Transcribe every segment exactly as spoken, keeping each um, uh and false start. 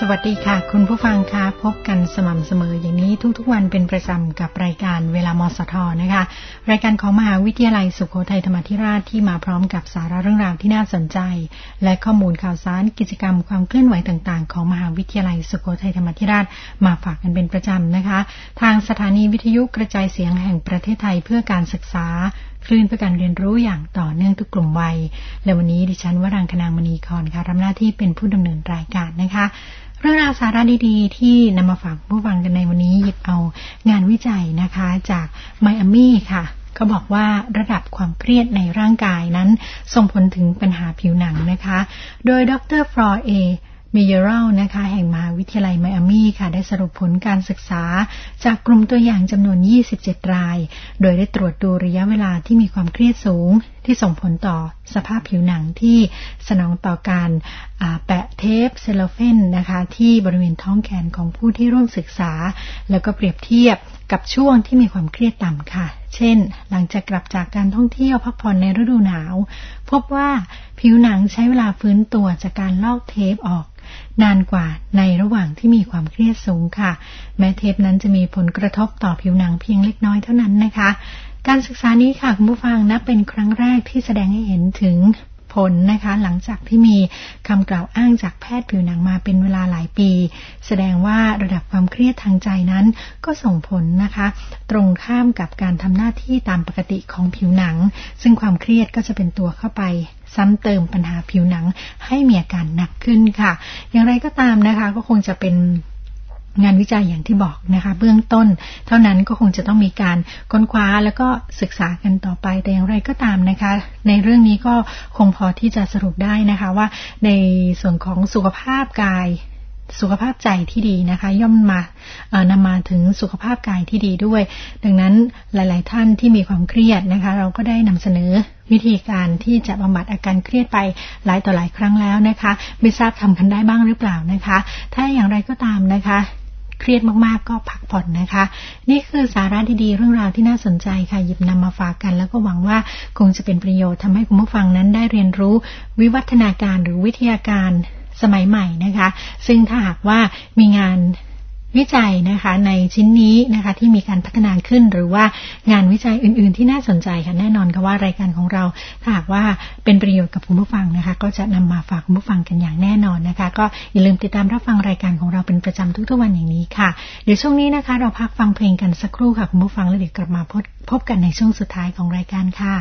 วัสดีค่ะคุณผู้ฟังคะพบกันสม่ำเสมออย่างนี้ทุกๆวันเป็นประจำกับรายการเวลามสทนะคะรายการของมหาวิทยาลัยสุโขทัยธรรมาธิราชที่มาพร้อมกับสาระเรื่องราวที่น่าสนใจและข้อมูลข่าวสารกิจกรรมความเคลื่อนไหวต่างๆของมหาวิทยาลัยสุโขทัยธรรมาธิราชมาฝากกันเป็นประจำนะคะทางสถานีวิทยุกระจายเสียงแห่งประเทศไทยเพื่อการศึกษาคลื่นเพื่อการเรียนรู้อย่างต่อเนื่องทุกกลุ่มวัยและวันนี้ดิฉันวรังคนางมณีคอนค่ะรับหน้าที่เป็นผู้ดำเนินรายการนะคะเรื่องราวสาระดีๆที่นำมาฝากผู้ฟังกันในวันนี้หยิบเอางานวิจัยนะคะจากไมอามี่ค่ะเขาบอกว่าระดับความเครียดในร่างกายนั้นส่งผลถึงปัญหาผิวหนังนะคะโดยดรฟลอร์เอมิเยรัลนะคะแห่งมหาวิทยาลัยไมอามี่ค่ะได้สรุปผลการศึกษาจากกลุ่มตัวอย่างจำนวนยี่สิบเจ็ดรายโดยได้ตรวจดูระยะเวลาที่มีความเครียดสูงที่ส่งผลต่อสภาพผิวหนังที่สนองต่อการแปะเทปเซลโลเฟนนะคะที่บริเวณท้องแขนของผู้ที่ร่วมศึกษาแล้วก็เปรียบเทียบกับช่วงที่มีความเครียดต่ำค่ะเช่นหลังจากกลับจากการท่องเที่ยวพักผ่อนในฤดูหนาวพบว่าผิวหนังใช้เวลาฟื้นตัวจากการลอกเทปออกนานกว่าในระหว่างที่มีความเครียดสูงค่ะแม้เทปนั้นจะมีผลกระทบต่อผิวหนังเพียงเล็กน้อยเท่านั้นนะคะการศึกษานี้ค่ะคุณผู้ฟังนับเป็นครั้งแรกที่แสดงให้เห็นถึงผลนะคะหลังจากที่มีคำกล่าวอ้างจากแพทย์ผิวหนังมาเป็นเวลาหลายปีแสดงว่าระดับความเครียดทางใจนั้นก็ส่งผลนะคะตรงข้ามกับการทำหน้าที่ตามปกติของผิวหนังซึ่งความเครียดก็จะเป็นตัวเข้าไปซ้ำเติมปัญหาผิวหนังให้มีอาการหนักขึ้นค่ะอย่างไรก็ตามนะคะก็คงจะเป็นงานวิจัยอย่างที่บอกนะคะเบื้องต้นเท่านั้นก็คงจะต้องมีการค้นคว้าแล้วก็ศึกษากันต่อไปแต่อย่างไรก็ตามนะคะในเรื่องนี้ก็คงพอที่จะสรุปได้นะคะว่าในส่วนของสุขภาพกายสุขภาพใจที่ดีนะคะย่อมมานำมาถึงสุขภาพกายที่ดีด้วยดังนั้นหลายๆท่านที่มีความเครียดนะคะเราก็ได้นำเสนอวิธีการที่จะบำบัดอาการเครียดไปหลายต่อหลายครั้งแล้วนะคะไม่ทราบทำกันได้บ้างหรือเปล่านะคะถ้าอย่างไรก็ตามนะคะเครียดมากๆก็พักผ่อนนะคะนี่คือสาระดีๆเรื่องราวที่น่าสนใจค่ะหยิบนำมาฝากกันแล้วก็หวังว่าคงจะเป็นประโยชน์ทำให้คุณผู้ฟังนั้นได้เรียนรู้วิวัฒนาการหรือวิทยาการสมัยใหม่นะคะซึ่งถ้าหากว่ามีงานวิจัยนะคะในชิ้นนี้นะคะที่มีการพัฒนาขึ้นหรือว่างานวิจัยอื่นๆที่น่าสนใจค่ะแน่นอนค่ะว่ารายการของเราถ้าหากว่าเป็นประโยชน์กับคุณผู้ฟังนะคะก็จะนำมาฝากคุณผู้ฟังกันอย่างแน่นอนนะคะก็อย่าลืมติดตามรับฟังรายการของเราเป็นประจำทุกๆวันอย่างนี้ค่ะเดี๋ยวช่วงนี้นะคะเราพักฟังเพลงกันสักครู่ค่ะคุณผู้ฟังแล้วเดี๋ยวกลับมาพบพบกันในช่วงสุดท้ายของรายการค่ะ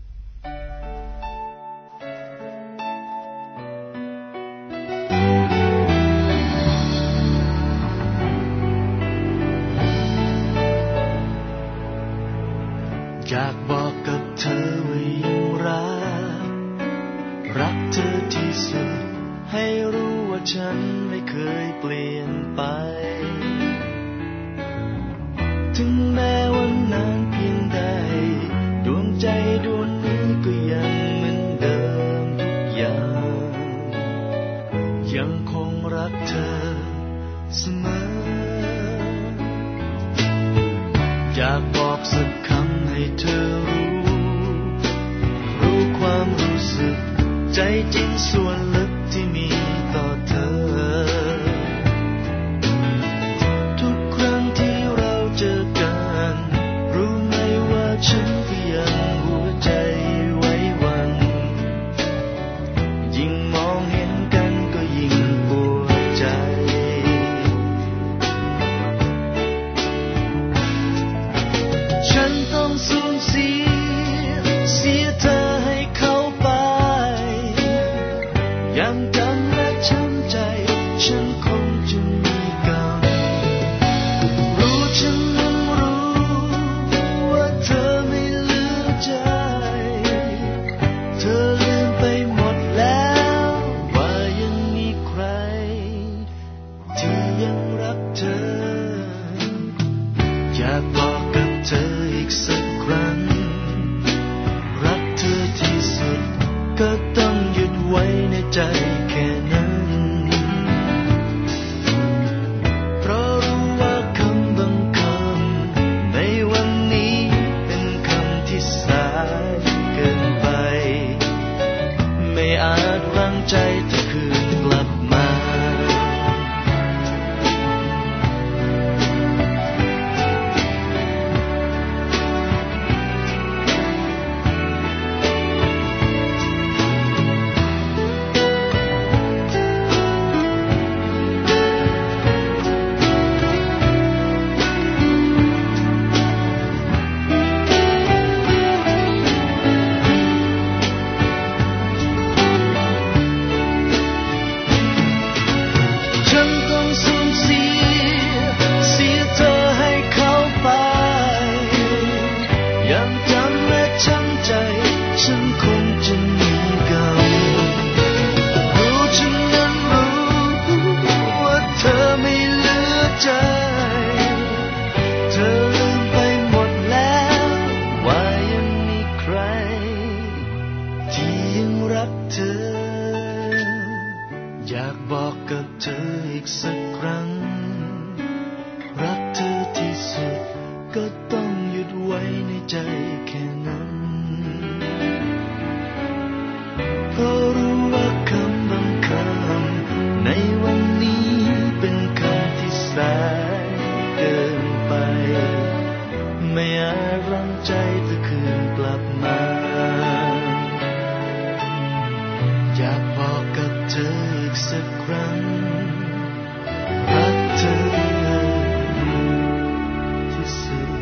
อยากบอกกับเธอว่ายังรักรักเธอที่สุดให้รู้ว่าฉันไม่เคยเปลี่ยนไปถึงแม้ว่านานเพียงใดดวงใจดวงนี้ก็ยังเหมือนเดิมทุกอย่างยังคงรักเธอเสมออยากบอกสักคำให้เธอรู้รู้ความรู้สึกใจจริงส่วนลึกที่มีต่อเธอทุกครั้งที่เราเจอกันรู้ไหมว่าฉันก็ยังหัวใจไว้วันยิ่งมองเห็นกันก็ยิ่งปวดใจฉันต้องสูญเสียเสียเธอให้เขาไปกับเธออีกสักครั้งรักเธอที่สุดก็ต้องหยุดไว้ในใจแค่นั้นเพราะรู้ว่าคำบางคำในวันนี้เป็นคำที่สายเกินไปไม่อาจรั้งใจเธอคืนกลับมาอยากบอกกับเธออีกสักครั้งรักเธอที่สุด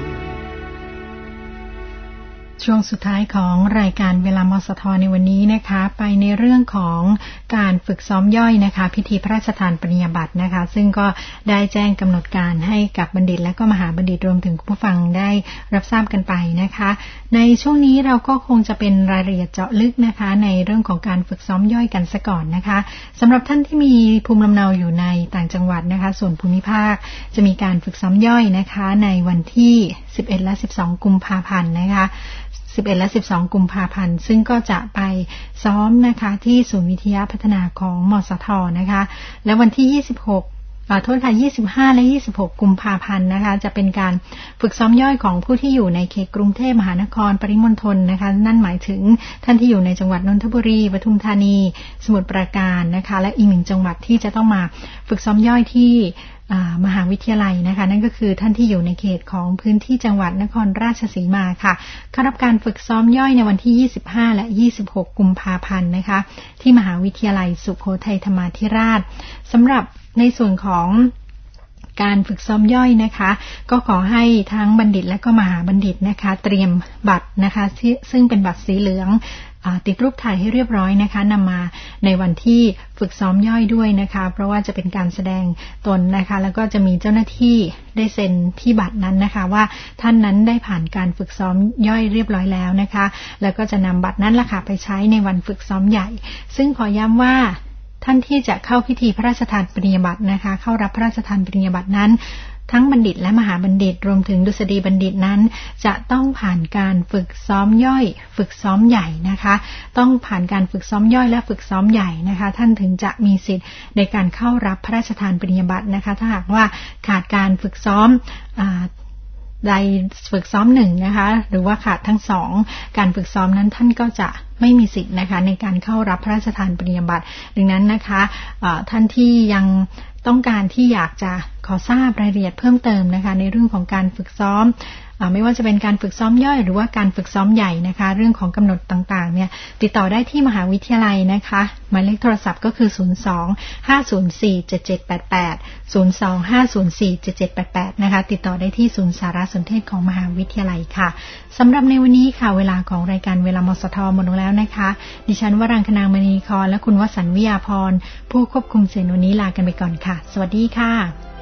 ช่วงสุดท้ายของรายการเวลามสทในวันนี้นะคะไปในเรื่องของการฝึกซ้อมย่อยนะคะพิธีพระราชทานปริญญาบัตรนะคะซึ่งก็ได้แจ้งกำหนดการให้กับบัณฑิตและก็มหาบัณฑิตรวมถึงผู้ฟังได้รับทราบกันไปนะคะในช่วงนี้เราก็คงจะเป็นรายละเอียดเจาะลึกนะคะในเรื่องของการฝึกซ้อมย่อยกันซะก่อนนะคะสำหรับท่านที่มีภูมิลำเนาอยู่ในต่างจังหวัดนะคะส่วนภูมิภาคจะมีการฝึกซ้อมย่อยนะคะในวันที่สิบเอ็ดและสิบสองกุมภาพันธ์นะคะสิบเอ็ดและสิบสองกุมภาพันธ์ซึ่งก็จะไปซ้อมนะคะที่ศูนย์วิทยาพัฒนาของมสทนะคะและวันที่ยี่สิบหกขอโทษค่ะยี่สิบห้าและยี่สิบหกกุมภาพันธ์นะคะจะเป็นการฝึกซ้อมย่อยของผู้ที่อยู่ในเขตกรุงเทพมหานครปริมณฑลนะคะนั่นหมายถึงท่านที่อยู่ในจังหวัดนนทบุรีปทุมธานีสมุทรปราการนะคะและอีกหนึ่งจังหวัดที่จะต้องมาฝึกซ้อมย่อยที่มหาวิทยาลัยนะคะนั่นก็คือท่านที่อยู่ในเขตของพื้นที่จังหวัดนครราชสีมาค่ะเข้ารับการฝึกซ้อมย่อยในวันที่ยี่สิบห้าและยี่สิบหกกุมภาพันธ์นะคะที่มหาวิทยาลัยสุโขทัยธรรมาธิราชสำหรับในส่วนของการฝึกซ้อมย่อยนะคะก็ขอให้ทั้งบัณฑิตและก็มหาบัณฑิตนะคะเตรียมบัตรนะคะซึ่งเป็นบัตรสีเหลืองติดรูปถ่ายให้เรียบร้อยนะคะนำมาในวันที่ฝึกซ้อมย่อยด้วยนะคะเพราะว่าจะเป็นการแสดงตนนะคะแล้วก็จะมีเจ้าหน้าที่ได้เซ็นที่บัตรนั้นนะคะว่าท่านนั้นได้ผ่านการฝึกซ้อมย่อยเรียบร้อยแล้วนะคะแล้วก็จะนำบัตรนั้นล่ะค่ะไปใช้ในวันฝึกซ้อมใหญ่ซึ่งขอย้ำว่าท่านที่จะเข้าพิธีพระราชทานปริญญาบัตรนะคะเข้ารับพระราชทานปริญญาบัตรนั้นทั้งบัณฑิตและมหาบัณฑิตรวมถึงดุษฎีบัณฑิตนั้นจะต้องผ่านการฝึกซ้อมย่อยฝึกซ้อมใหญ่นะคะต้องผ่านการฝึกซ้อมย่อยและฝึกซ้อมใหญ่นะคะท่านถึงจะมีสิทธิ์ในการเข้ารับพระราชทานปริญญาบัตรนะคะถ้าหากว่าขาดการฝึกซ้อมใดฝึกซ้อมหนึ่งนะคะหรือว่าขาดทั้งสองการฝึกซ้อมนั้นท่านก็จะไม่มีสิทธิ์นะคะในการเข้ารับพระราชทานปริญญาบัตรดังนั้นนะคะท่านที่ยังต้องการที่อยากจะขอทราบรายละเอียดเพิ่มเติมนะคะในเรื่องของการฝึกซ้อมไม่ว่าจะเป็นการฝึกซ้อมย่อยหรือว่าการฝึกซ้อมใหญ่นะคะเรื่องของกำหนดต่างๆเนี่ยติดต่อได้ที่มหาวิทยาลัยนะคะหมายเลขโทรศัพท์ก็คือศูนย์ สอง ห้า ศูนย์ สี่ เจ็ด เจ็ด แปด แปด ศูนย์ สอง ห้า ศูนย์ สี่ เจ็ด เจ็ด แปด แปดนะคะติดต่อได้ที่ศูนย์สารสนเทศของมหาวิทยาลัยค่ะสำหรับในวันนี้ค่ะเวลาของรายการเวลามสทหมดลงแล้วนะคะดิฉันวรังคนางมณีครและคุณวสันต์วิยาพรผู้ควบคุมเสียงวันนี้ลากันไปก่อนค่ะสวัสดีค่ะ